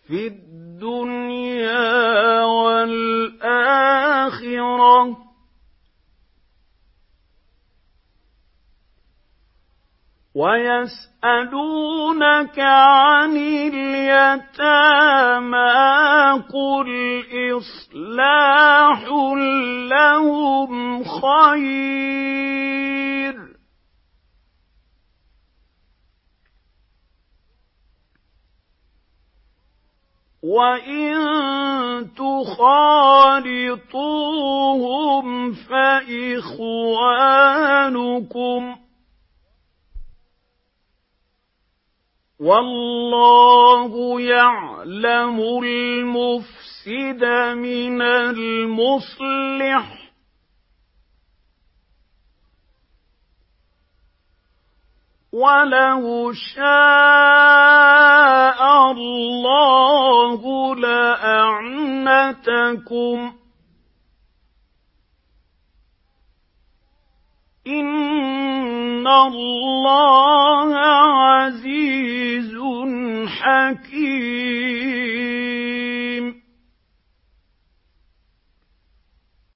في الدنيا والآخرة. ويسألونك عن اليتامى قل إصلاح لهم خير وإن تخالطوهم فإخوانكم والله يعلم المفسد من المصلح ولو شاء الله لأعنتكم إن الله عزيز حكيم.